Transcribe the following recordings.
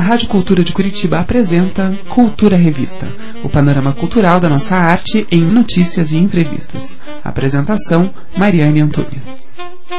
Rádio Cultura de Curitiba apresenta Cultura Revista, o panorama cultural da nossa arte em notícias e entrevistas. Apresentação, Mariane Antunes.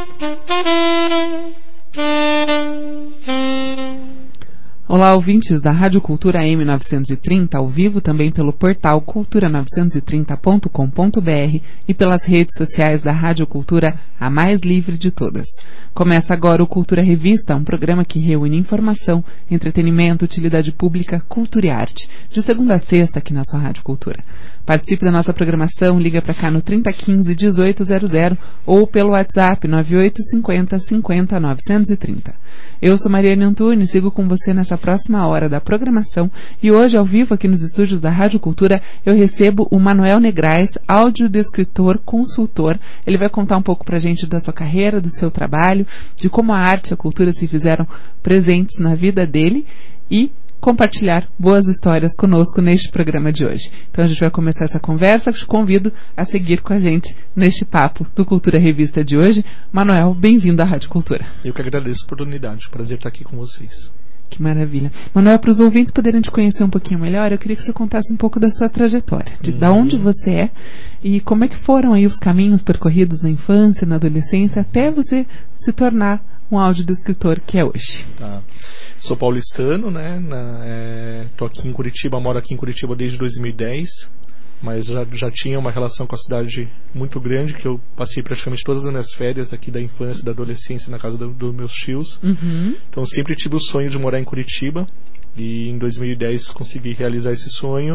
Olá, ouvintes da Rádio Cultura M930, ao vivo também pelo portal cultura930.com.br e pelas redes sociais da Rádio Cultura, a mais livre de todas. Começa agora o Cultura Revista, um programa que reúne informação, entretenimento, utilidade pública, cultura e arte, de segunda a sexta aqui na sua Rádio Cultura. Participe da nossa programação, liga para cá no 3015-1800 ou pelo WhatsApp 9850-50-930. Eu sou Mariane Antunes, sigo com você nessa próxima hora da programação e hoje, ao vivo, aqui nos estúdios da Rádio Cultura, eu recebo o Manuel Negrais, audiodescritor, consultor. Ele vai contar um pouco pra gente da sua carreira, do seu trabalho, de como a arte e a cultura se fizeram presentes na vida dele e compartilhar boas histórias conosco neste programa de hoje. Então a gente vai começar essa conversa, te convido a seguir com a gente neste papo do Cultura Revista de hoje. Manuel, bem-vindo à Rádio Cultura. Eu que agradeço a oportunidade, prazer estar aqui com vocês. Que maravilha. Manuel, para os ouvintes poderem te conhecer um pouquinho melhor, eu queria que você contasse um pouco da sua trajetória, de onde você é e como é que foram aí os caminhos percorridos na infância, na adolescência, até você se tornar um audiodescritor que é hoje. Tá. Sou paulistano, né? Tô aqui em Curitiba, moro aqui em Curitiba desde 2010, mas já tinha uma relação com a cidade muito grande, que eu passei praticamente todas as minhas férias aqui da infância e da adolescência na casa dos meus tios. Então sempre tive o sonho de morar em Curitiba e em 2010 consegui realizar esse sonho.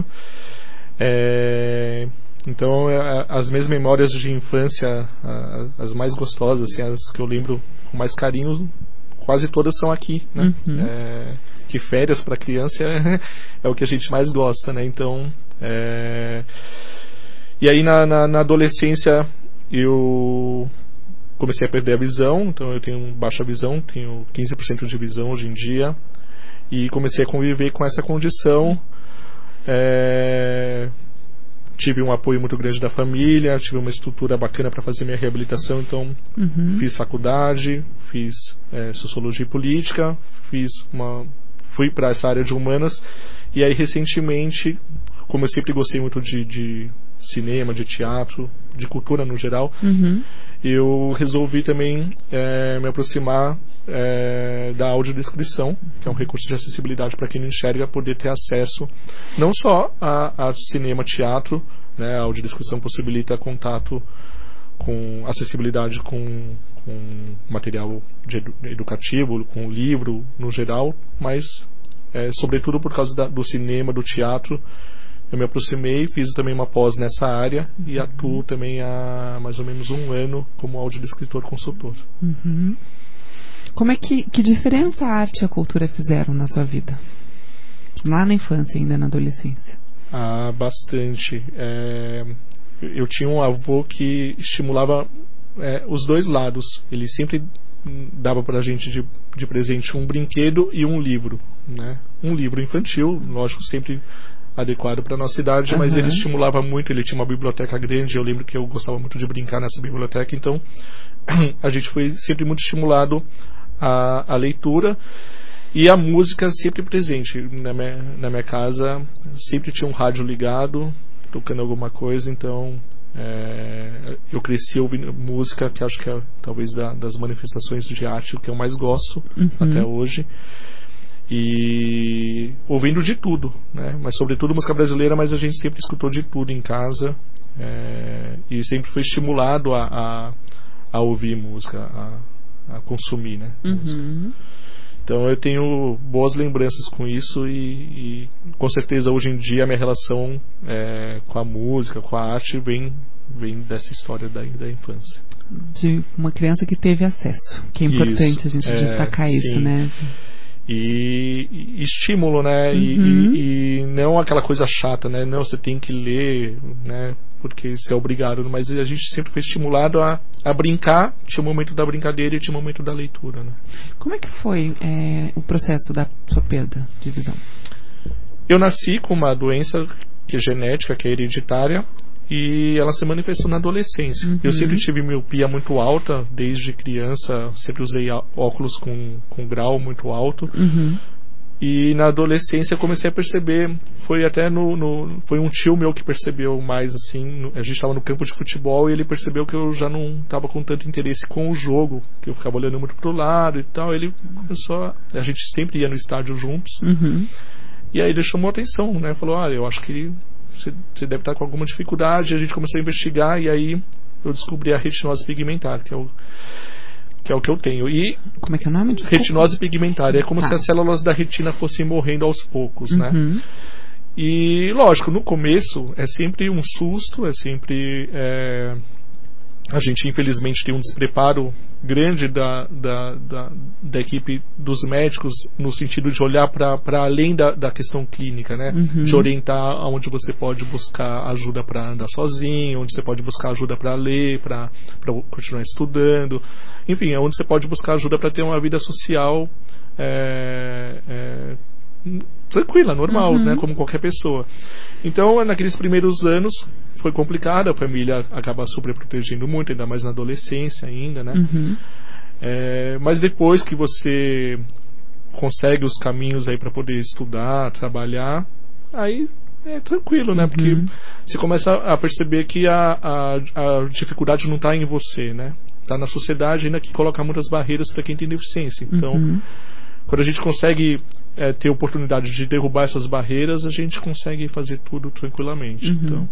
Então as minhas memórias de infância, as mais gostosas, assim, as que eu lembro com mais carinho, quase todas são aqui, né? Que férias para criança é o que a gente mais gosta, né? Então e aí na adolescência eu comecei a perder a visão, então eu tenho baixa visão, tenho 15% de visão hoje em dia, e comecei a conviver com essa condição. Tive um apoio muito grande da família, tive uma estrutura bacana para fazer minha reabilitação, então fiz faculdade, fiz sociologia e política, fui para essa área de humanas, e aí recentemente, como eu sempre gostei muito de cinema, de teatro, de cultura no geral, eu resolvi também me aproximar da audiodescrição, que é um recurso de acessibilidade para quem não enxerga, poder ter acesso não só a cinema, teatro, né? A audiodescrição possibilita contato com acessibilidade com material educativo, com livro no geral, mas sobretudo por causa do cinema, do teatro, eu me aproximei, fiz também uma pós nessa área e atuo também há mais ou menos 1 ano como audiodescritor consultor. Como é que diferença a arte e a cultura fizeram na sua vida? Lá na infância, ainda na adolescência? Bastante. Eu tinha um avô que estimulava os dois lados. Ele sempre dava pra gente de presente um brinquedo e um livro, né? Um livro infantil, lógico, sempre adequado para nossa idade, mas ele estimulava muito. Ele tinha uma biblioteca grande, eu lembro que eu gostava muito de brincar nessa biblioteca, então a gente foi sempre muito estimulado a leitura, e a música sempre presente na minha casa. Sempre tinha um rádio ligado, tocando alguma coisa, então eu cresci ouvindo música, que acho que é talvez das manifestações de arte o que eu mais gosto até hoje, e ouvindo de tudo, né? Mas sobretudo música brasileira, mas a gente sempre escutou de tudo em casa, e sempre foi estimulado a ouvir música, a consumir, né? Então eu tenho boas lembranças com isso, e com certeza hoje em dia a minha relação com a música, com a arte vem dessa história da infância. De uma criança que teve acesso, que é importante a gente destacar isso, né? E estímulo, né? E não aquela coisa chata, né? Não, você tem que ler, né? Porque você é obrigado, mas a gente sempre foi estimulado a brincar. Tinha o momento da brincadeira e tinha o momento da leitura, né? Como é que foi o processo da sua perda de visão? Eu nasci com uma doença que é genética, que é hereditária, e ela se manifestou na adolescência. Eu sempre tive miopia muito alta desde criança, sempre usei óculos com grau muito alto, E na adolescência eu comecei a perceber, foi até foi um tio meu que percebeu mais assim, a gente estava no campo de futebol e ele percebeu que eu já não estava com tanto interesse com o jogo, que eu ficava olhando muito pro lado e tal. Ele começou a gente sempre ia no estádio juntos. E aí ele chamou a atenção, né? Falou, olha, eu acho que você deve estar com alguma dificuldade. A gente começou a investigar e aí eu descobri a retinose pigmentar, que é o que eu tenho. E como é que é o nome? Retinose pigmentar. É como se as células da retina fossem morrendo aos poucos, né? E, lógico, no começo é sempre um susto, é sempre... a gente, infelizmente, tem um despreparo grande da equipe dos médicos no sentido de olhar para além da questão clínica, né? De orientar aonde você pode buscar ajuda para andar sozinho, onde você pode buscar ajuda para ler, para continuar estudando, enfim, onde você pode buscar ajuda para ter uma vida social tranquila, normal, né? Como qualquer pessoa. Então, naqueles primeiros anos foi complicado, a família acaba sobreprotegendo muito, ainda mais na adolescência ainda, né? Mas depois que você consegue os caminhos aí para poder estudar, trabalhar, aí é tranquilo, né? Porque você começa a perceber que a dificuldade não está em você, né? Está na sociedade ainda, que coloca muitas barreiras para quem tem deficiência. Então, quando a gente consegue ter oportunidade de derrubar essas barreiras, a gente consegue fazer tudo tranquilamente. Então,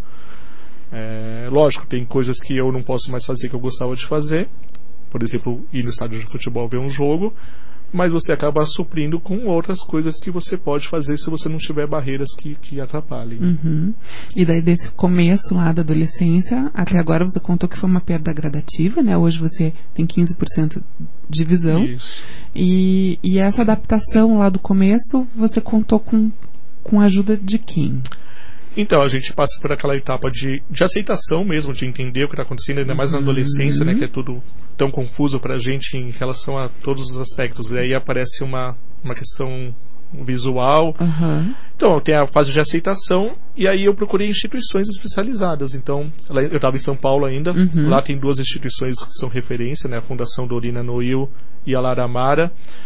lógico, tem coisas que eu não posso mais fazer que eu gostava de fazer, por exemplo, ir no estádio de futebol ver um jogo, mas você acaba suprindo com outras coisas que você pode fazer se você não tiver barreiras que atrapalhem. E daí desse começo lá da adolescência até agora você contou que foi uma perda gradativa, né? Hoje você tem 15% de visão. Isso. E essa adaptação lá do começo você contou com a ajuda de quem? Então, a gente passa por aquela etapa de aceitação mesmo, de entender o que está acontecendo, ainda mais na adolescência, né, que é tudo tão confuso pra gente em relação a todos os aspectos. E aí aparece uma questão visual. Então, tem a fase de aceitação, e aí eu procurei instituições especializadas. Então, eu estava em São Paulo ainda, lá tem 2 instituições que são referência, né, a Fundação Dorina Noil e a Laramara.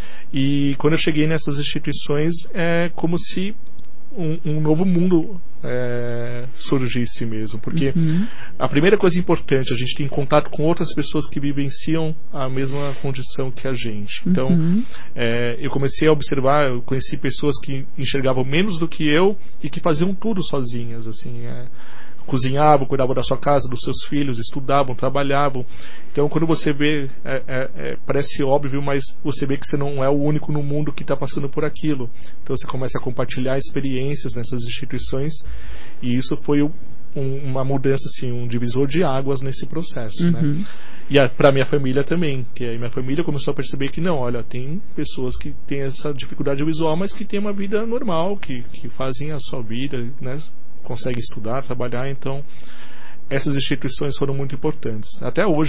E quando eu cheguei nessas instituições, é como se um novo mundo surgisse mesmo, porque a primeira coisa importante, a gente tem contato com outras pessoas que vivenciam a mesma condição que a gente. Então, eu comecei a observar, eu conheci pessoas que enxergavam menos do que eu e que faziam tudo sozinhas, assim, cozinhavam, cuidavam da sua casa, dos seus filhos, estudavam, trabalhavam. Então, quando você vê, parece óbvio, mas você vê que você não é o único no mundo que está passando por aquilo. Então, você começa a compartilhar experiências nessas instituições, e isso foi uma mudança, assim, um divisor de águas nesse processo, né? E para minha família também, que aí minha família começou a perceber que não, olha, tem pessoas que têm essa dificuldade visual, mas que têm uma vida normal, que fazem a sua vida, né? Consegue estudar, trabalhar. Então essas instituições foram muito importantes. Até hoje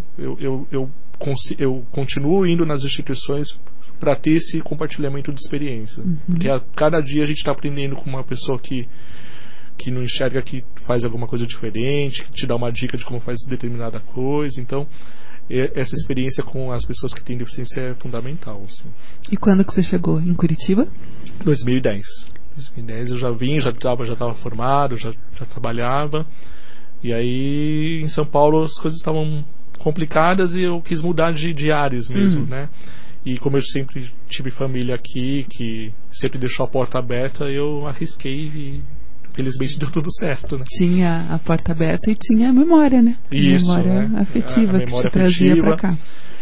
eu continuo indo nas instituições para ter esse compartilhamento de experiência, porque a cada dia a gente está aprendendo com uma pessoa que não enxerga, que faz alguma coisa diferente, que te dá uma dica de como faz determinada coisa. Então essa experiência com as pessoas que têm deficiência é fundamental, assim. E quando que você chegou em Curitiba? 2010 eu já vim, já estava formado, já trabalhava. E aí em São Paulo as coisas estavam complicadas e eu quis mudar de áreas mesmo, né? E como eu sempre tive família aqui, que sempre deixou a porta aberta, eu arrisquei e felizmente deu tudo certo, né? Tinha a porta aberta e tinha a memória, né? Isso, memória afetiva, a memória que te trazia pra cá.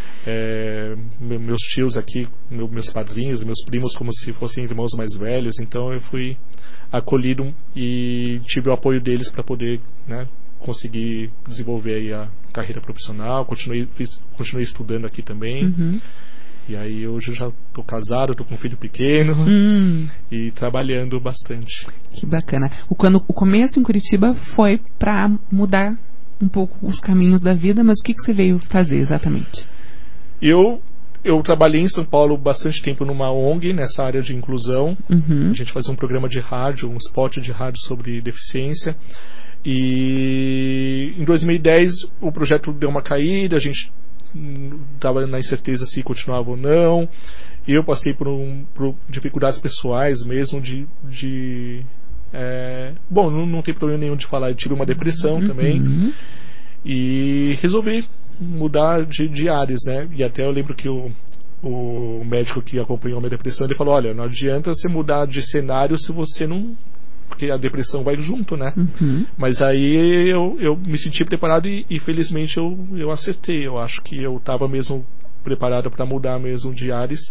Meus tios aqui, meus padrinhos, meus primos, como se fossem irmãos mais velhos. Então eu fui acolhido e tive o apoio deles para poder, né, conseguir desenvolver aí a carreira profissional. Continuei estudando aqui também. E aí hoje eu já estou casado, estou com um filho pequeno e trabalhando bastante. Que bacana. O começo em Curitiba foi para mudar um pouco os caminhos da vida, mas o que você veio fazer exatamente? Eu trabalhei em São Paulo bastante tempo numa ONG, nessa área de inclusão. A gente fazia um programa de rádio, um spot de rádio sobre deficiência. E em 2010 o projeto deu uma caída, a gente estava na incerteza se continuava ou não. Eu passei por dificuldades pessoais mesmo bom, não tem problema nenhum de falar, eu tive uma depressão também, e resolvi mudar de áreas, né? E até eu lembro que o médico que acompanhou a minha depressão, ele falou, olha, não adianta você mudar de cenário se você não... porque a depressão vai junto, né? Mas aí eu me senti preparado e felizmente eu acertei. Eu acho que eu estava mesmo preparado para mudar mesmo de áreas.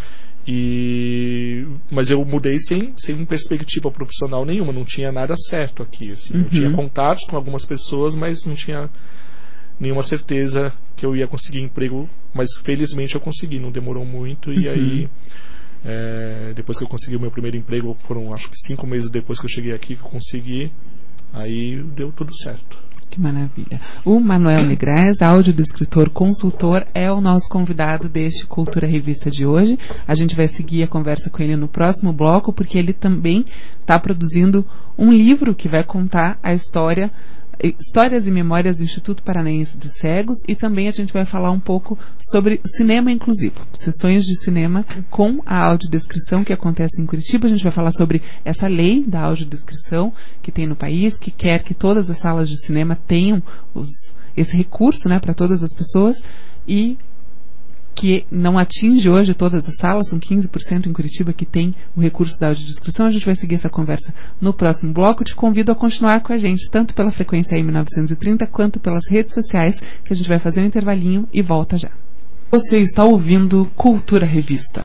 Mas eu mudei sem perspectiva profissional nenhuma, não tinha nada certo aqui, assim. Eu tinha contatos com algumas pessoas, mas não tinha nenhuma certeza que eu ia conseguir emprego, mas felizmente eu consegui, não demorou muito. E aí depois que eu consegui o meu primeiro emprego, foram acho que 5 meses depois que eu cheguei aqui que eu consegui, aí deu tudo certo. Que maravilha. O Manuel Negrais, audiodescritor, consultor, é o nosso convidado deste Cultura Revista de hoje. A gente vai seguir a conversa com ele no próximo bloco, porque ele também está produzindo um livro que vai contar a Histórias e Memórias do Instituto Paranaense dos Cegos, e também a gente vai falar um pouco sobre cinema inclusivo, sessões de cinema com a audiodescrição que acontece em Curitiba. A gente vai falar sobre essa lei da audiodescrição que tem no país, que quer que todas as salas de cinema tenham esse recurso, né, para todas as pessoas, e que não atinge hoje todas as salas, são 15% em Curitiba que tem o recurso da audiodescrição. A gente vai seguir essa conversa no próximo bloco. Te convido a continuar com a gente, tanto pela frequência AM 930, quanto pelas redes sociais, que a gente vai fazer um intervalinho e volta já. Você está ouvindo Cultura Revista.